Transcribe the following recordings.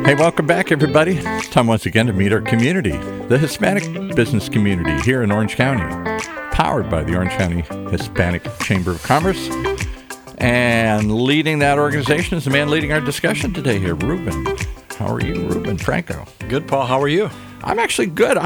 Hey, welcome back, everybody. It's time once again to meet our community, the Hispanic business community here in Orange County, powered by the Orange County Hispanic Chamber of Commerce. And leading that organization is the man leading our discussion today here, Ruben. How are you, Ruben Franco? Good, Paul. How are you? I'm actually good.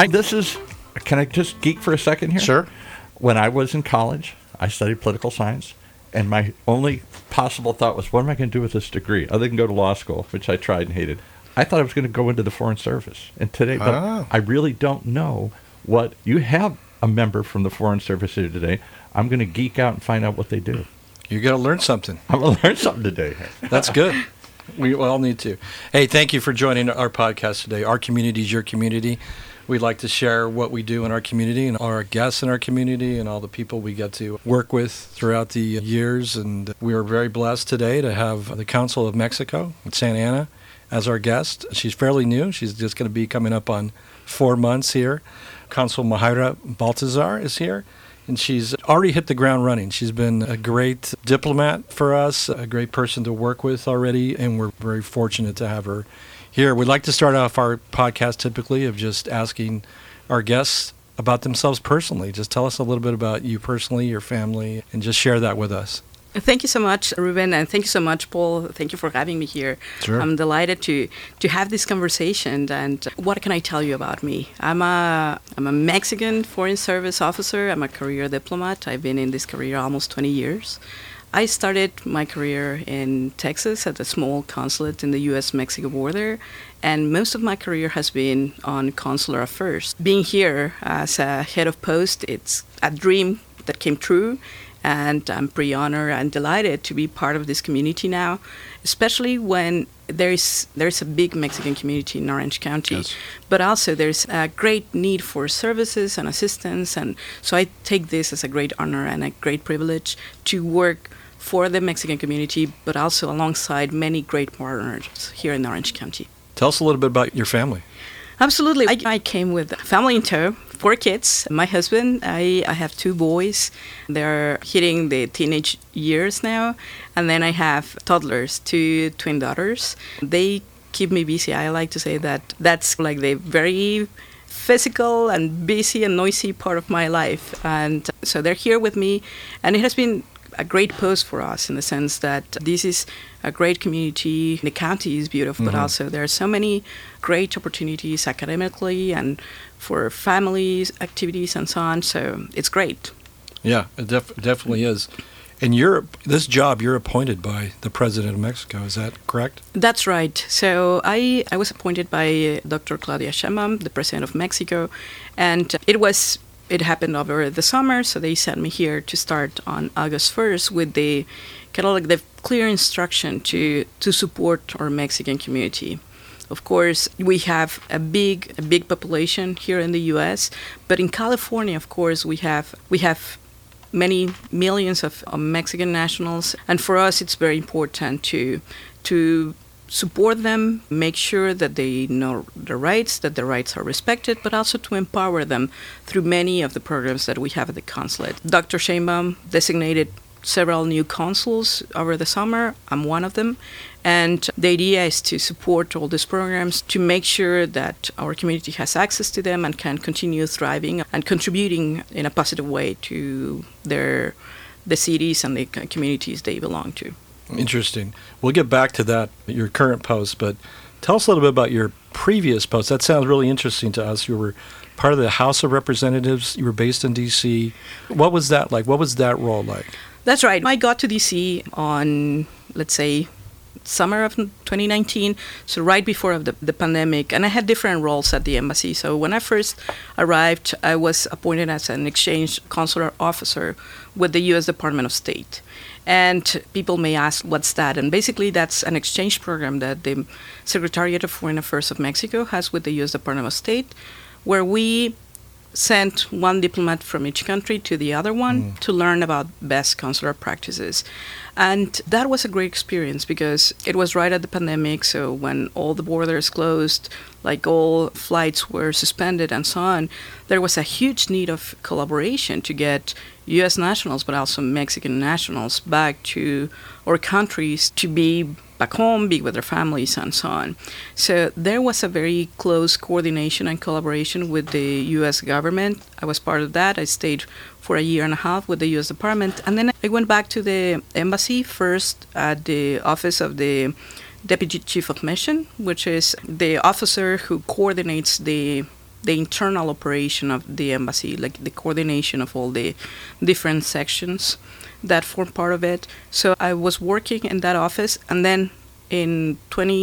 Can I just geek for a second here? Sure. When I was in college, I studied political science, and my only possible thought was, what am I going to do with this degree other than go to law school, which I tried and hated? I thought I was going to go into the Foreign Service. And today, but I really don't know what you have a member from the Foreign Service here today. I'm going to geek out and find out what they do. You're going to learn something. I'm going to learn something today. That's good. We all need to. Hey, thank you for joining our podcast today. Our community is your community. We like to share what we do in our community and our guests in our community and all the people we get to work with throughout the years. And we are very blessed today to have the Council of Mexico in Santa Ana as our guest. She's fairly new. She's just going to be coming up on 4 months here. Consul Mayra Baltazar is here, and she's already hit the ground running. She's been a great diplomat for us, a great person to work with already, and we're very fortunate to have her here. We'd like to start off our podcast typically of just asking our guests about themselves personally. Just tell us a little bit about you personally, your family, and just share that with us. Thank you so much, Ruben, and thank you so much, Paul. Thank you for having me here. Sure. I'm delighted to have this conversation. And what can I tell you about me? I'm a Mexican Foreign Service officer. I'm a career diplomat. I've been in this career almost 20 years. I started my career in Texas at a small consulate in the U.S.-Mexico border, and most of my career has been on consular affairs. Being here as a head of post, it's a dream that came true. And I'm pretty honored and delighted to be part of this community now, especially when there's a big Mexican community in Orange County, yes. But also there's a great need for services and assistance. And so I take this as a great honor and a great privilege to work for the Mexican community, but also alongside many great partners here in Orange County. Tell us a little bit about your family. Absolutely. I came with family in tow, 4 kids. My husband, I have 2 boys. They're hitting the teenage years now. And then I have toddlers, 2 twin daughters. They keep me busy. I like to say that that's like the very physical and busy and noisy part of my life. And so they're here with me. And it has been a great post for us in the sense that this is a great community. The county is beautiful, but also there are so many great opportunities academically and for families, activities, and so on. So it's great. Yeah, it definitely is. And this job, you're appointed by the President of Mexico. Is that correct? That's right. So I was appointed by Dr. Claudia Sheinbaum, the President of Mexico, and it happened over the summer, so they sent me here to start on August 1st with the kind of like the clear instruction to support our Mexican community. Of course, we have a big population here in the U.S., but in California, of course, we have many millions of Mexican nationals, and for us, it's very important to support them, make sure that they know their rights, that their rights are respected, but also to empower them through many of the programs that we have at the consulate. Dr. Sheinbaum designated several new consuls over the summer. I'm one of them. And the idea is to support all these programs to make sure that our community has access to them and can continue thriving and contributing in a positive way to the cities and the communities they belong to. Interesting. We'll get back to that, your current post, but tell us a little bit about your previous post. That sounds really interesting to us. You were part of the House of Representatives. You were based in D.C. What was that like? What was that role like? That's right. I got to D.C. on, let's say, summer of 2019, so right before the pandemic, and I had different roles at the embassy. So when I first arrived, I was appointed as an exchange consular officer with the U.S. Department of State. And people may ask, what's that? And basically, that's an exchange program that the Secretariat of Foreign Affairs of Mexico has with the U.S. Department of State, where we sent one diplomat from each country to the other one to learn about best consular practices. And that was a great experience because it was right at the pandemic, so when all the borders closed, like all flights were suspended and so on, there was a huge need of collaboration to get U.S. nationals, but also Mexican nationals back to our countries to be back home, be with their families, and so on. So there was a very close coordination and collaboration with the U.S. government. I was part of that. I stayed for a year and a half with the U.S. Department, and then I went back to the embassy, first at the office of the Deputy Chief of Mission, which is the officer who coordinates the internal operation of the embassy, like the coordination of all the different sections that form part of it. So I was working in that office, and then in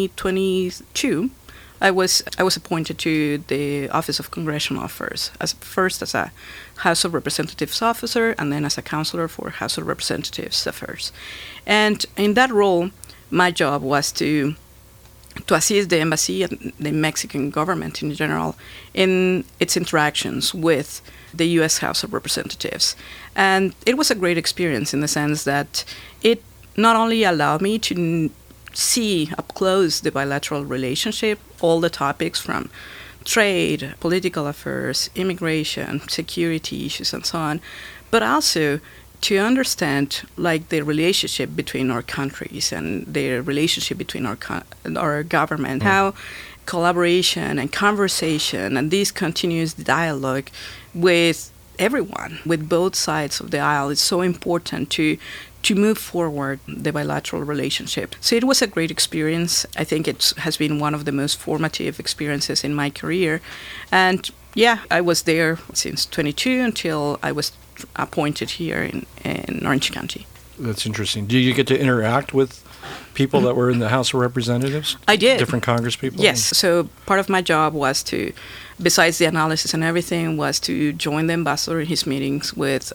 2022, I was appointed to the Office of Congressional Affairs, first as a House of Representatives officer, and then as a counselor for House of Representatives Affairs. And in that role, my job was to assist the embassy and the Mexican government in general in its interactions with the U.S. House of Representatives. And it was a great experience in the sense that it not only allowed me to see up close the bilateral relationship, all the topics from trade, political affairs, immigration, security issues, and so on, but also to understand like the relationship between our countries and the relationship between our government, how collaboration and conversation and this continuous dialogue with everyone, with both sides of the aisle, is so important to move forward the bilateral relationship. So it was a great experience. I think it has been one of the most formative experiences in my career. And yeah, I was there since 22 until I was appointed here in Orange County. That's interesting. Do you get to interact with people that were in the House of Representatives? I did. Different Congress people? Yes. So part of my job was to, besides the analysis and everything, was to join the ambassador in his meetings with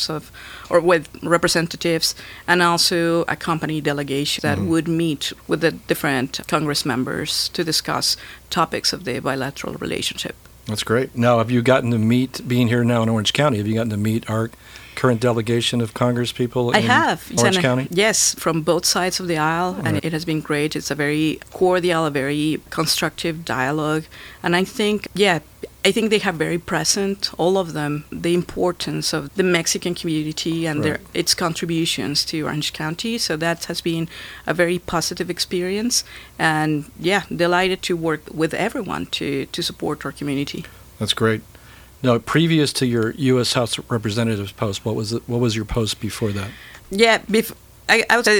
with representatives, and also accompany delegations that would meet with the different Congress members to discuss topics of the bilateral relationship. That's great. Now, have you gotten to meet, being here now in Orange County, have you gotten to meet our current delegation of Congress people in Orange County? Yes, from both sides of the aisle, and it has been great. It's a very cordial, a very constructive dialogue, and I think they have very present, all of them, the importance of the Mexican community and its contributions to Orange County. So that has been a very positive experience, and delighted to work with everyone to support our community. That's great. Now, previous to your U.S. House of Representatives post, what was your post before that? Yeah, I was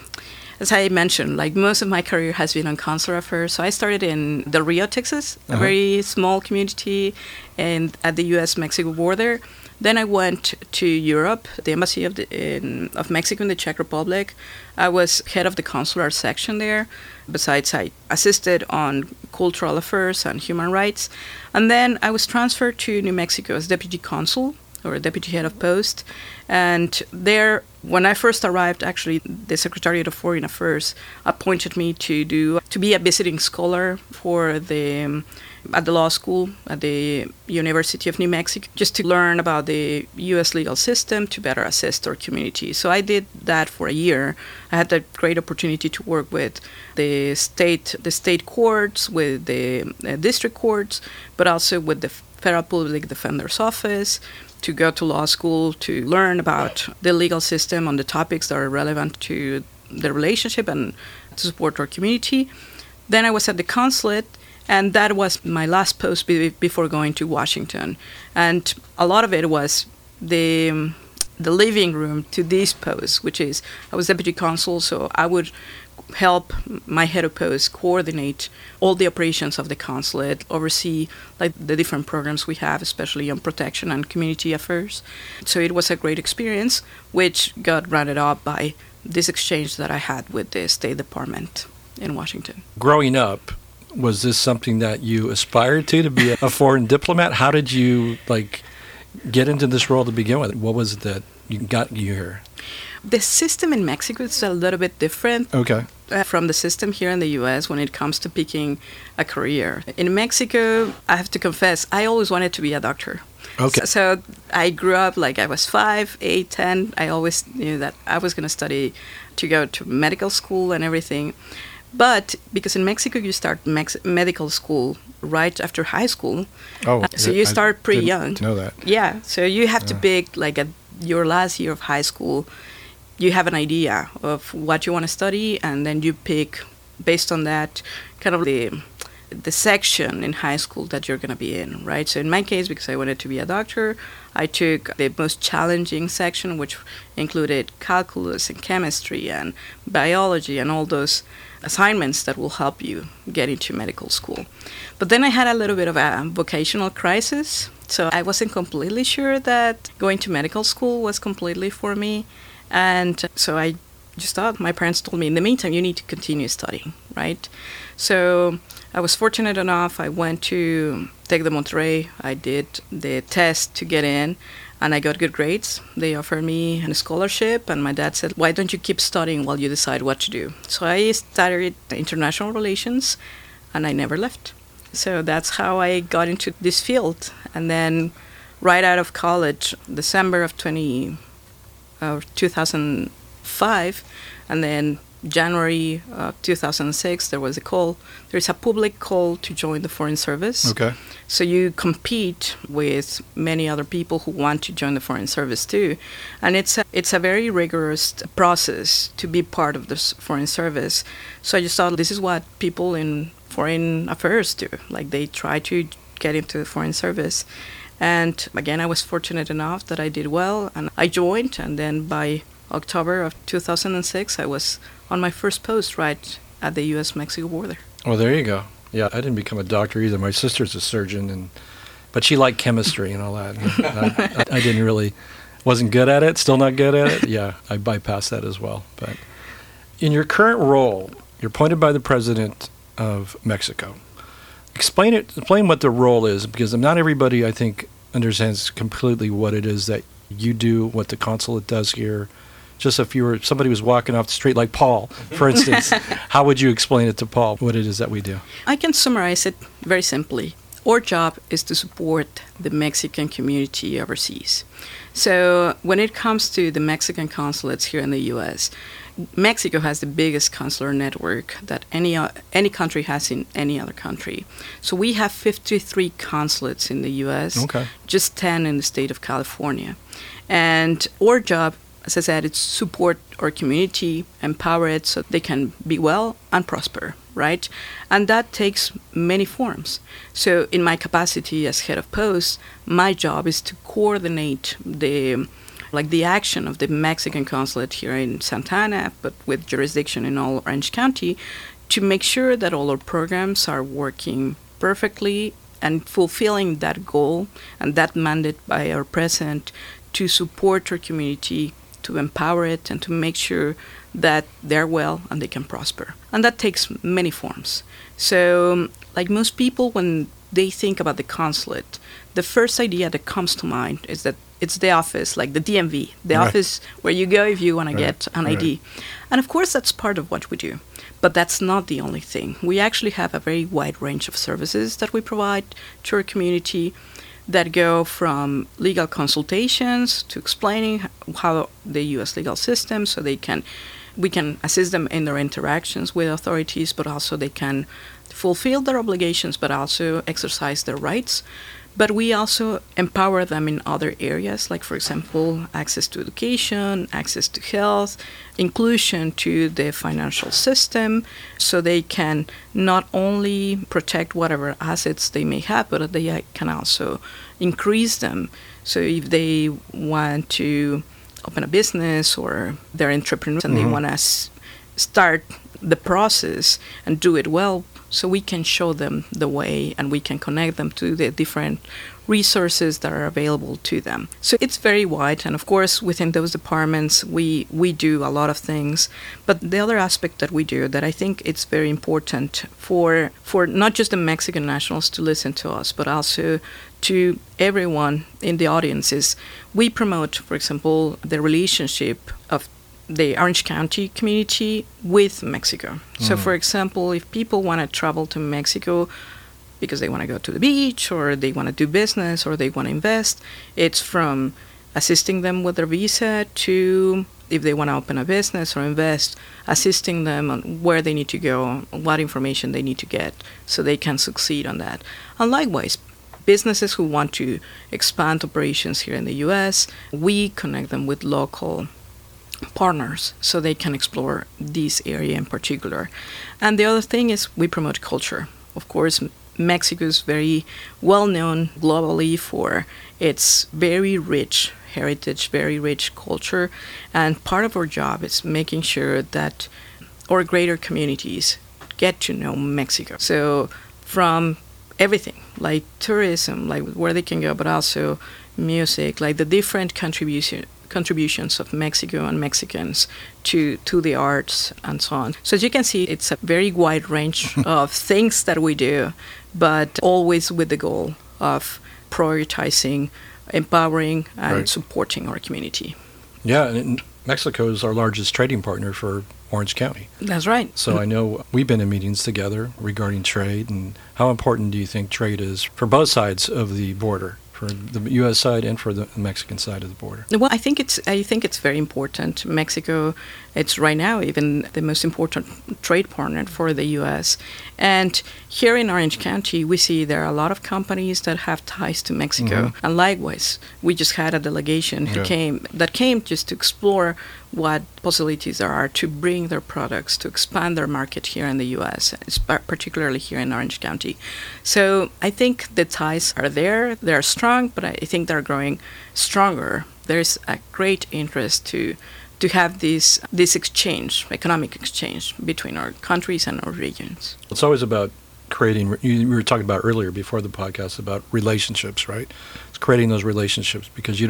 as I mentioned, like most of my career has been on consular affairs. So I started in Del Rio, Texas, a very small community at the U.S.-Mexico border. Then I went to Europe, the Embassy of Mexico in the Czech Republic. I was head of the consular section there. Besides, I assisted on cultural affairs and human rights. And then I was transferred to New Mexico as deputy consul, or deputy head of post. And there, when I first arrived, actually, the Secretariat of Foreign Affairs appointed me to be a visiting scholar for at the law school at the University of New Mexico, just to learn about the U.S. legal system to better assist our community. So I did that for a year. I had the great opportunity to work with the state courts, with the district courts, but also with the Federal Public Defender's Office, to go to law school, to learn about the legal system on the topics that are relevant to the relationship and to support our community. Then I was at the consulate, and that was my last post before going to Washington. And a lot of it was the living room to this post, which is I was deputy consul, so I would help my head of post coordinate all the operations of the consulate, oversee like the different programs we have, especially on protection and community affairs. So it was a great experience, which got rounded up by this exchange that I had with the State Department in Washington. Growing up, was this something that you aspired to be a foreign diplomat? How did you get into this role to begin with? What was it that got you here? The system in Mexico is a little bit different from the system here in the U.S. when it comes to picking a career. In Mexico, I have to confess, I always wanted to be a doctor. Okay. So I grew up I was 5, 8, 10. I always knew that I was going to study to go to medical school and everything. But because in Mexico you start medical school right after high school, so you start pretty young. Know that? Yeah, so you have to pick your last year of high school. you have an idea of what you want to study, and then you pick based on that kind of the section in high school that you're going to be in, right? So in my case, because I wanted to be a doctor, I took the most challenging section, which included calculus and chemistry and biology and all those assignments that will help you get into medical school. But then I had a little bit of a vocational crisis, so I wasn't completely sure that going to medical school was completely for me. And so I just thought, my parents told me, in the meantime, you need to continue studying, right? So I was fortunate enough, I went to Tec de Monterrey, I did the test to get in, and I got good grades. They offered me a scholarship, and my dad said, why don't you keep studying while you decide what to do? So I studied international relations, and I never left. So that's how I got into this field. And then right out of college, December of 2005, and then January 2006, there was a call. There's a public call to join the Foreign Service. Okay. So you compete with many other people who want to join the Foreign Service too. And it's a very rigorous process to be part of this Foreign Service. So I just thought this is what people in foreign affairs do. Like they try to get into the Foreign Service. And again, I was fortunate enough that I did well, and I joined, and then by October of 2006, I was on my first post right at the U.S.-Mexico border. Well, there you go. Yeah, I didn't become a doctor either. My sister's a surgeon, but she liked chemistry and all that. And I didn't really, wasn't good at it, still not good at it. Yeah, I bypassed that as well. But in your current role, you're appointed by the President of Mexico. Explain what the role is, because not everybody, I think, understands completely what it is that you do, what the consulate does here. Just if somebody was walking off the street, like Paul, for instance, how would you explain it to Paul, what it is that we do? I can summarize it very simply. Our job is to support the Mexican community overseas. So when it comes to the Mexican consulates here in the U.S., Mexico has the biggest consular network that any country has in any other country. So we have 53 consulates in the U.S., okay, just 10 in the state of California. And our job, as I said, it's support our community, empower it so they can be well and prosper, right? And that takes many forms. So in my capacity as head of post, my job is to coordinate the action of the Mexican consulate here in Santa Ana, but with jurisdiction in all Orange County, to make sure that all our programs are working perfectly and fulfilling that goal and that mandate by our president to support our community, to empower it, and to make sure that they're well and they can prosper. And that takes many forms. So, like most people, when they think about the consulate, the first idea that comes to mind is that it's the office, like the DMV, the right, office where you go if you want to get an right, ID. And of course, that's part of what we do. But that's not the only thing. We actually have a very wide range of services that we provide to our community that go from legal consultations to explaining how the U.S. legal system, so we can assist them in their interactions with authorities, but also they can fulfill their obligations, but also exercise their rights. But we also empower them in other areas, like, for example, access to education, access to health, inclusion to the financial system, so they can not only protect whatever assets they may have, but they can also increase them. So if they want to open a business or they're entrepreneurs and they want to start the process and do it well, so we can show them the way and we can connect them to the different resources that are available to them. So it's very wide, and of course within those departments we do a lot of things. But the other aspect that we do that I think it's very important for not just the Mexican nationals to listen to us, but also to everyone in the audience is we promote, for example, the relationship of the Orange County community with Mexico. So, for example, if people want to travel to Mexico because they want to go to the beach or they want to do business or they want to invest, it's from assisting them with their visa to, if they want to open a business or invest, assisting them on where they need to go, what information they need to get so they can succeed on that. And likewise, businesses who want to expand operations here in the U.S., we connect them with local partners so they can explore this area in particular. And the other thing is we promote culture. Of course, Mexico is very well known globally for its very rich heritage, very rich culture, and part of our job is making sure that our greater communities get to know Mexico. So from everything, like tourism, like where they can go, but also music, like the different contributions of Mexico and Mexicans to the arts and so on. So as you can see, it's a very wide range of things that we do, but always with the goal of prioritizing, empowering, and Right. supporting our community. Yeah, and Mexico is our largest trading partner for Orange County. That's right. So I know we've been in meetings together regarding trade. And how important do you think trade is for both sides of the border, for the U.S. side and for the Mexican side of the border? Well, I think it's very important. Mexico, it's right now even the most important trade partner for the U.S. And here in Orange County, we see there are a lot of companies that have ties to Mexico. And likewise, we just had a delegation who came just to explore what possibilities there are to bring their products, to expand their market here in the U.S., particularly here in Orange County. So I think the ties are there, they're strong, but I think they're growing stronger. There's a great interest to have this exchange, economic exchange between our countries and our regions. It's always about creating, you were talking about earlier before the podcast about relationships, right? It's creating those relationships because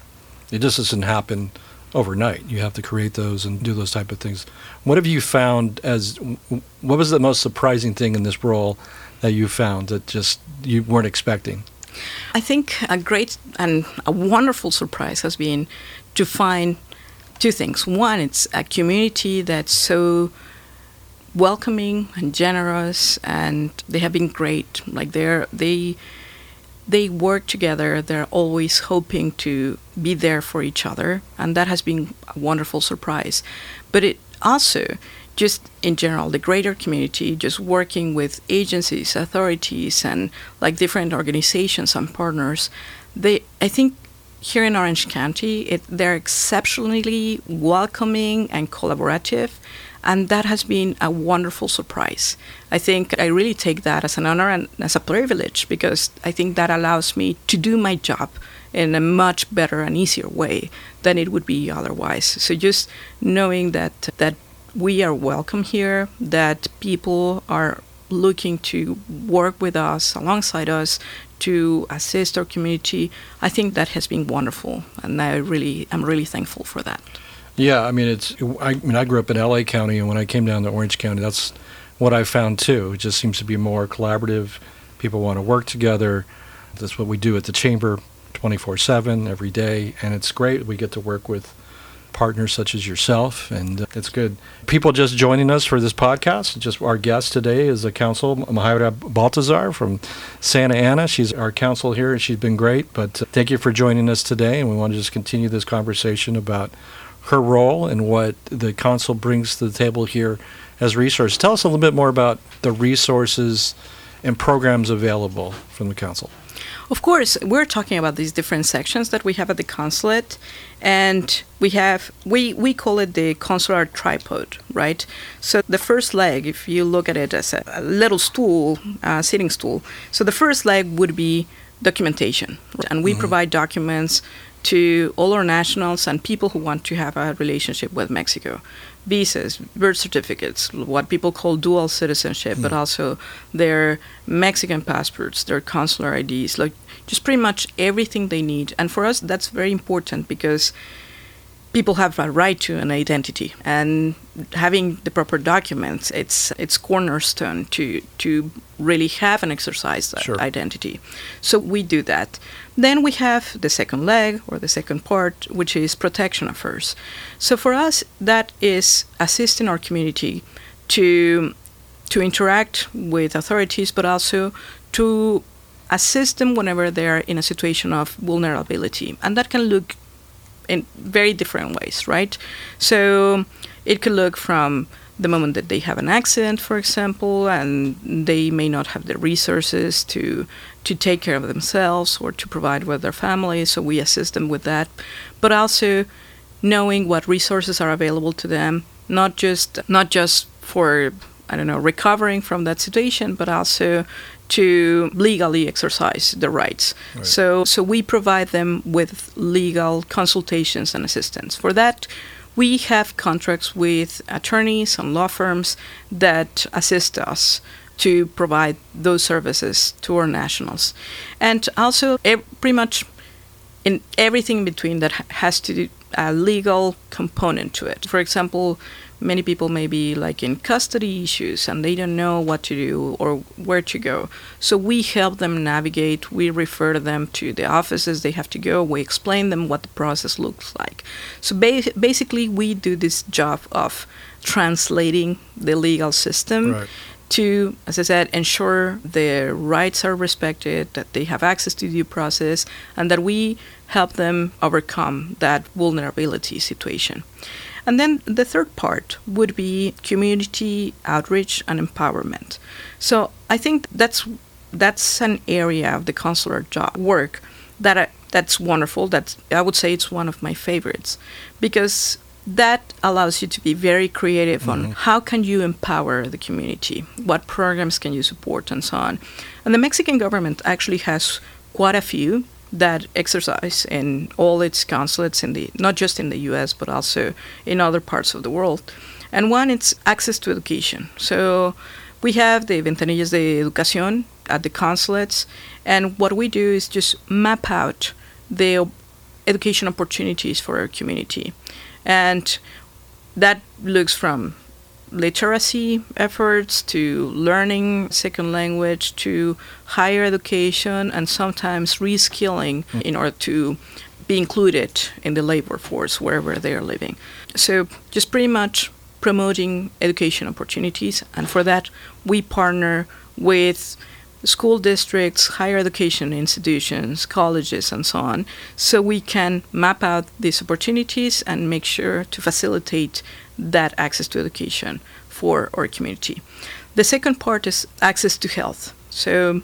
it just doesn't happen overnight. You have to create those and do those type of things. What have you found what was the most surprising thing in this role that you found that just you weren't expecting? I think a great and a wonderful surprise has been to find two things. One, it's a community that's so welcoming and generous, and they have been great. Like they work together. They're always hoping to be there for each other, and that has been a wonderful surprise. But it also, just in general, the greater community, just working with agencies, authorities, and like different organizations and partners, I think here in Orange County, they're exceptionally welcoming and collaborative, and that has been a wonderful surprise. I think I really take that as an honor and as a privilege, because I think that allows me to do my job in a much better and easier way than it would be otherwise. So just knowing that we are welcome here, that people are looking to work with us, alongside us, to assist our community, I think that has been wonderful, and I'm really thankful for that. Yeah, I mean, I grew up in LA County, and when I came down to Orange County, that's what I found too. It just seems to be more collaborative. People want to work together. That's what we do at the Chamber 24/7 every day, and it's great. We get to work with partners such as yourself, and it's good. People just joining us for this podcast, just our guest today is the Council, Mayra Baltazar from Santa Ana. She's our council here, and she's been great, but thank you for joining us today, and we want to just continue this conversation about her role and what the council brings to the table here as resources. Tell us a little bit more about the resources and programs available from the council. Of course, we're talking about these different sections that we have at the consulate, and we call it the consular tripod, right? So the first leg, if you look at it as a little stool, sitting stool, so the first leg would be documentation, and we provide documents to all our nationals and people who want to have a relationship with Mexico. Visas, birth certificates, what people call dual citizenship, but also their Mexican passports, their consular IDs, like just pretty much everything they need. And for us, that's very important because people have a right to an identity, and having the proper documents, it's cornerstone to really have and exercise that identity. So we do that. Then we have the second leg, or the second part, which is protection affairs. So for us, that is assisting our community to interact with authorities, but also to assist them whenever they're in a situation of vulnerability. And that can look in very different ways, right? So it could look from the moment that they have an accident, for example, and they may not have the resources to take care of themselves or to provide with their families, so we assist them with that. But also knowing what resources are available to them, not just for, I don't know, recovering from that situation, but also to legally exercise their rights. Right. So we provide them with legal consultations and assistance. For that, we have contracts with attorneys and law firms that assist us to provide those services to our nationals. And also, pretty much in everything in between that has to do a legal component to it. For example, many people may be like in custody issues and they don't know what to do or where to go. So we help them navigate. We refer them to the offices they have to go. We explain them what the process looks like. So basically, we do this job of translating the legal system Right. to, as I said, ensure their rights are respected, that they have access to due process, and that we help them overcome that vulnerability situation. And then the third part would be community outreach and empowerment. So I think that's an area of the consular job work that's wonderful. I would say it's one of my favorites, because that allows you to be very creative on how can you empower the community, what programs can you support, and so on. And the Mexican government actually has quite a few that exercise in all its consulates not just in the U.S. but also in other parts of the world. And one, it's access to education. So we have the Ventanillas de Educación at the consulates, and what we do is just map out the education opportunities for our community. And that looks from literacy efforts to learning second language to higher education and sometimes reskilling in order to be included in the labor force wherever they are living. So just pretty much promoting education opportunities, and for that we partner with school districts, higher education institutions, colleges, and so on, so we can map out these opportunities and make sure to facilitate that access to education for our community. The second part is access to health. So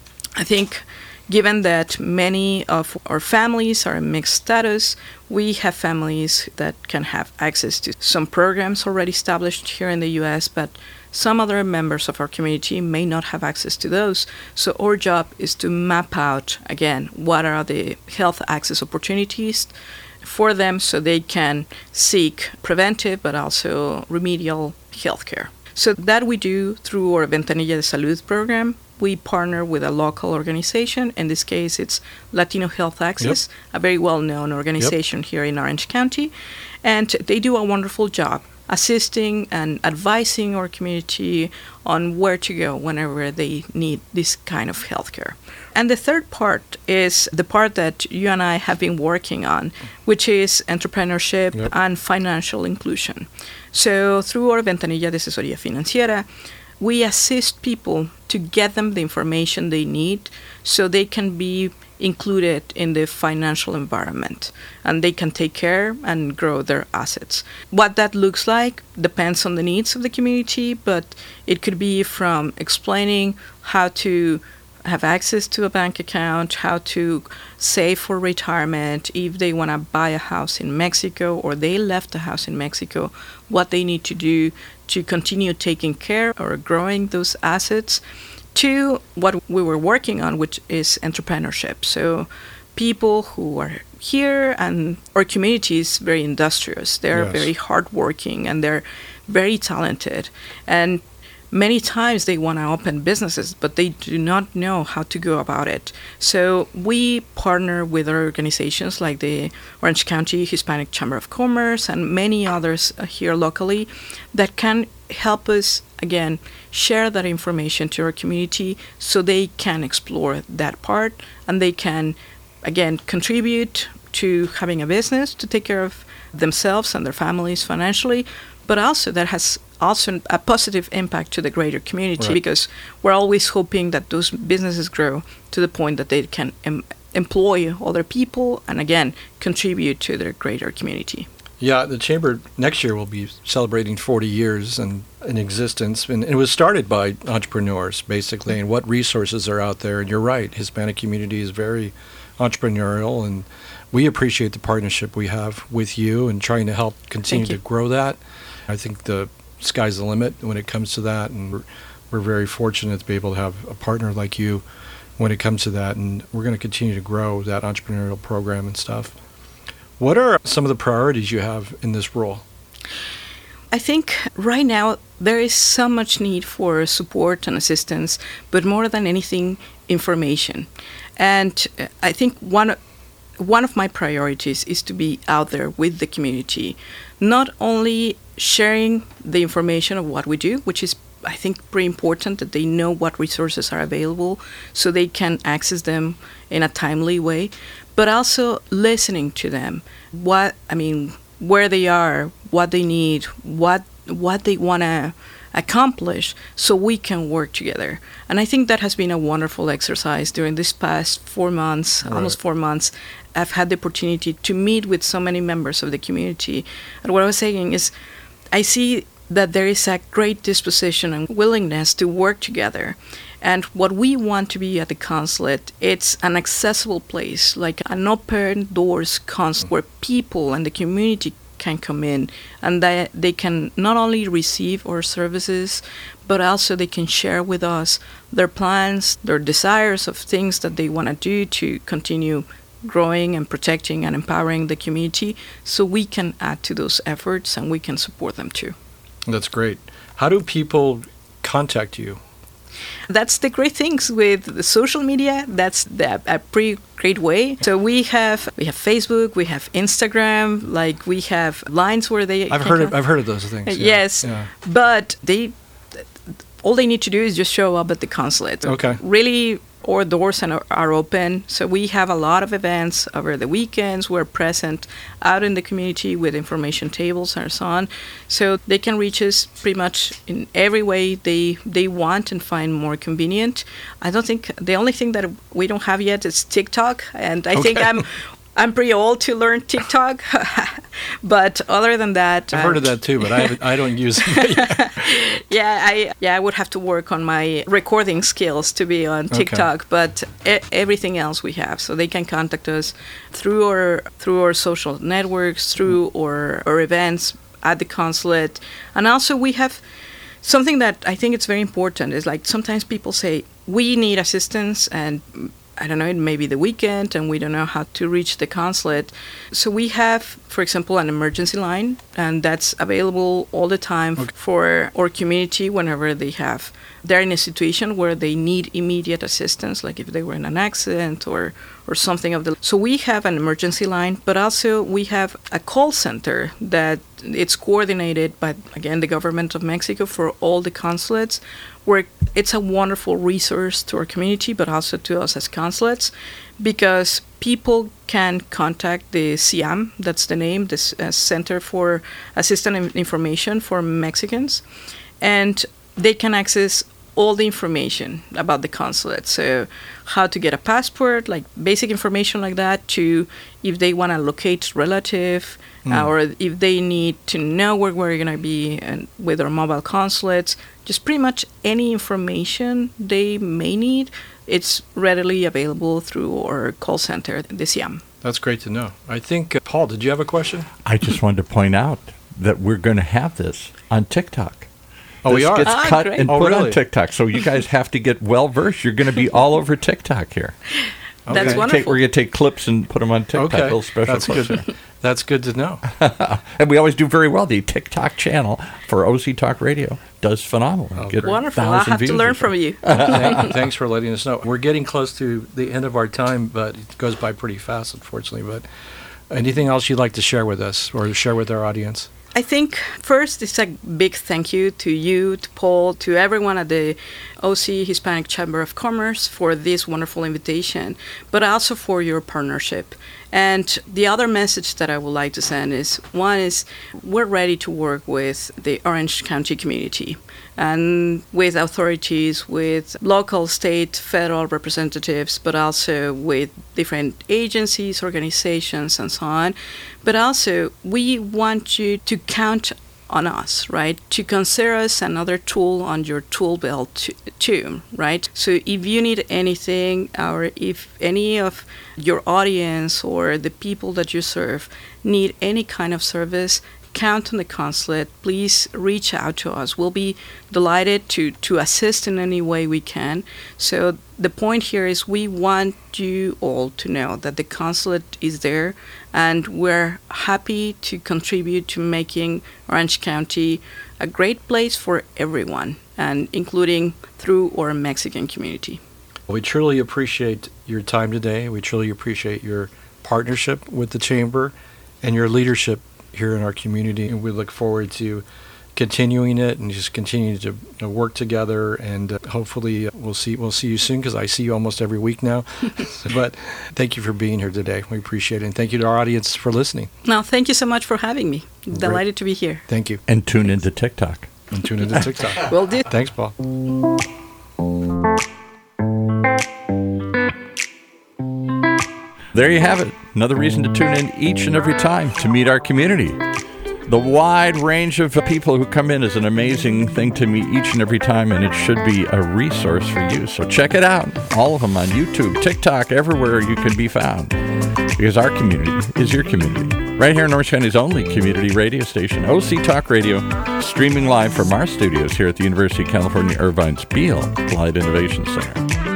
I think given that many of our families are in mixed status, we have families that can have access to some programs already established here in the U.S., but some other members of our community may not have access to those. So our job is to map out, again, what are the health access opportunities for them so they can seek preventive but also remedial health care. So that we do through our Ventanilla de Salud program. We partner with a local organization. In this case, it's Latino Health Access, a very well-known organization here in Orange County. And they do a wonderful job assisting and advising our community on where to go whenever they need this kind of healthcare. And the third part is the part that you and I have been working on, which is entrepreneurship and financial inclusion. So through our Ventanilla de Asesoría Financiera, we assist people to get them the information they need so they can be included in the financial environment and they can take care and grow their assets. What that looks like depends on the needs of the community, but it could be from explaining how to have access to a bank account, how to save for retirement, if they want to buy a house in Mexico or they left a house in Mexico, what they need to do to continue taking care or growing those assets, to what we were working on, which is entrepreneurship. So people who are here, and our community is very industrious. They're very hardworking and they're very talented. And many times they want to open businesses, but they do not know how to go about it. So we partner with our organizations like the Orange County Hispanic Chamber of Commerce and many others here locally that can help us, again, share that information to our community so they can explore that part and they can, again, contribute to having a business to take care of themselves and their families financially, but also that has also a positive impact to the greater community because we're always hoping that those businesses grow to the point that they can employ other people and, again, contribute to their greater community. Yeah, the Chamber next year will be celebrating 40 years in existence, and it was started by entrepreneurs, basically, and what resources are out there. And you're right, Hispanic community is very entrepreneurial, and we appreciate the partnership we have with you and trying to help continue Thank to you. grow that. I think the sky's the limit when it comes to that, and we're very fortunate to be able to have a partner like you when it comes to that, and we're going to continue to grow that entrepreneurial program and stuff. What are some of the priorities you have in this role? I think right now there is so much need for support and assistance, but more than anything, information. And I think one of my priorities is to be out there with the community, not only sharing the information of what we do, which is, I think, pretty important that they know what resources are available so they can access them in a timely way, but also listening to them. Where they are, what they need, what they want to accomplish, so we can work together. And I think that has been a wonderful exercise during this past 4 months, almost 4 months. I've had the opportunity to meet with so many members of the community. And what I was saying is, I see that there is a great disposition and willingness to work together. And what we want to be at the consulate, it's an accessible place, like an open doors consulate where people and the community can come in and that they can not only receive our services, but also they can share with us their plans, their desires of things that they want to do to continue growing and protecting and empowering the community, so we can add to those efforts and we can support them too. That's great. How do people contact you? That's the great things with the social media. That's a pretty great way. So we have Facebook, we have Instagram, like we have lines where they. I've heard of those things. Yeah. Yes, Yeah. but all they need to do is just show up at the consulate. Okay. Really, our doors are open. So we have a lot of events over the weekends. We're present out in the community with information tables and so on. So they can reach us pretty much in every way they want and find more convenient. I don't think the only thing that we don't have yet is TikTok. And I think I'm pretty old to learn TikTok, but other than that, I've heard of that too, but I don't use it. I would have to work on my recording skills to be on TikTok, but everything else we have, so they can contact us through our social networks, through our events at the consulate, and also we have something that I think it's very important is like sometimes people say we need assistance and I don't know, it may be the weekend and we don't know how to reach the consulate. So we have, for example, an emergency line, and that's available all the time for our community whenever they're in a situation where they need immediate assistance, like if they were in an accident or something of the. So we have an emergency line, but also we have a call center that it's coordinated by, again, the government of Mexico for all the consulates, where it's a wonderful resource to our community, but also to us as consulates, because people can contact the CIAM, that's the name, this Center for Assistance and Information for Mexicans, and they can access all the information about the consulate. So how to get a passport, like basic information like that, to if they want to locate relative, or if they need to know where we're going to be and with our mobile consulates, just pretty much any information they may need, it's readily available through our call center, the CIAM. That's great to know. I think, Paul, did you have a question? I just wanted to point out that we're going to have this on TikTok. Oh, we are? This gets cut great. and Oh, put really? on TikTok. So you guys have to get well-versed. You're going to be all over TikTok here. That's Okay. wonderful. We're going to take clips and put them on TikTok, Okay, little special that's clips. good. That's good to know. And we always do very well. The TikTok channel for OC Talk Radio does phenomenal. Oh, Get great. Wonderful. 1,000 I'll have to views learn or from you. Thanks for letting us know. We're getting close to the end of our time, but it goes by pretty fast, unfortunately. But anything else you'd like to share with us or share with our audience? I think first it's a big thank you to you, to Paul, to everyone at the OC Hispanic Chamber of Commerce for this wonderful invitation, but also for your partnership. And the other message that I would like to send is, one is we're ready to work with the Orange County community and with authorities, with local, state, federal representatives, but also with different agencies, organizations, and so on. But also, we want you to count on us, right? To consider us another tool on your tool belt too, right? So if you need anything, or if any of your audience or the people that you serve need any kind of service, count on the consulate. Please reach out to us. We'll be delighted to assist in any way we can. So the point here is we want you all to know that the consulate is there, and we're happy to contribute to making Orange County a great place for everyone, and including through our Mexican community. We truly appreciate your time today. We truly appreciate your partnership with the Chamber and your leadership here in our community, and we look forward to continuing it and just continuing to work together, and hopefully we'll see you soon, because I see you almost every week now. But thank you for being here today. We appreciate it, and thank you to our audience for listening. No, thank you so much for having me. Great. Delighted to be here. Thank you. And tune into TikTok. And tune into TikTok. Will do. Thanks, Paul. There you have it. Another reason to tune in each and every time to meet our community. The wide range of people who come in is an amazing thing to meet each and every time, and it should be a resource for you. So check it out. All of them on YouTube, TikTok, everywhere you can be found. Because our community is your community. Right here in Orange County's only community radio station, OC Talk Radio, streaming live from our studios here at the University of California, Irvine's Beall Applied Innovation Center.